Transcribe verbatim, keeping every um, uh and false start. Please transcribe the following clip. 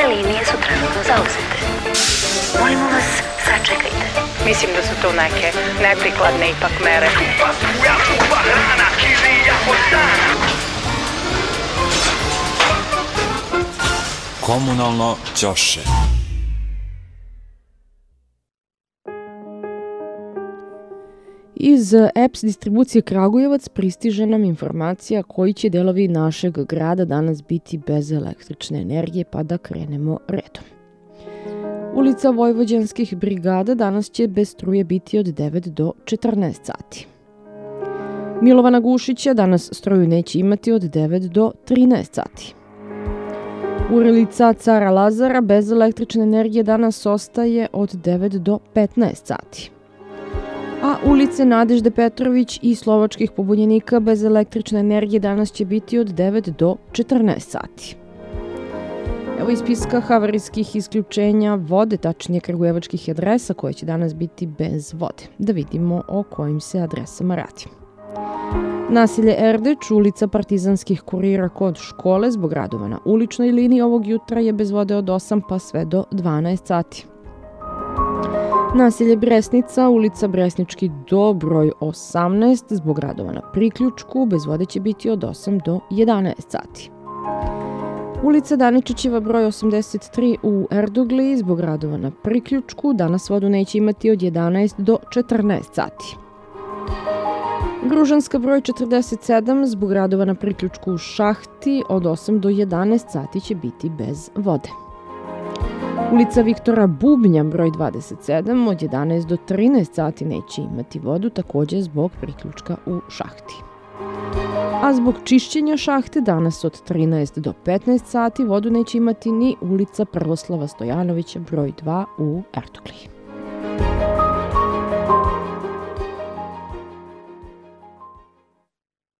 linije su trenutno zauzete. Molimo vas, sačekajte. Mislim da su to neke neprikladne ipak mere. Komunalno ćoše. Iz E P S distribucije Kragujevac pristiže nam informacija koji će delovi našeg grada danas biti bez električne energije, pa da krenemo redom. Ulica Vojvođanskih brigada danas će bez struje biti od devet do četrnaest sati. Milovana Gušića danas struju neće imati od devet do trinaest sati. Urilica Cara Lazara bez električne energije danas ostaje od devet do petnaest sati. A ulice Nadežde Petrović i Slovačkih pobunjenika bez električne energije danas će biti od devet do četrnaest sati. Evo iz spiska havarijskih isključenja vode, tačnije kragujevačkih adresa koje će danas biti bez vode. Da vidimo o kojim se adresama radi. Naselje Erdeč, ulica Partizanskih kurira kod škole zbog radova na uličnoj liniji ovog jutra je bez vode od osam pa sve do dvanaest sati. Naselje Bresnica, ulica Bresnički do broj osamnaest, zbog radova na priključku, bez vode će biti od osam do jedanaest sati. Ulica Daničićeva broj osamdeset tri u Erdogli, zbog radova na priključku, danas vodu neće imati od jedanaest do četrnaest sati. Gružanska broj četrdeset sedam, zbog radova na priključku u Šahti, od osam do jedanaest sati će biti bez vode. Ulica Viktora Bubnja broj dvadeset sedam od jedanaest do trinaest sati neće imati vodu, također zbog priključka u Šahti. A zbog čišćenja šahte danas od trinaest do petnaest sati vodu neće imati ni ulica Prvoslava Stojanovića broj dva u Erdogli.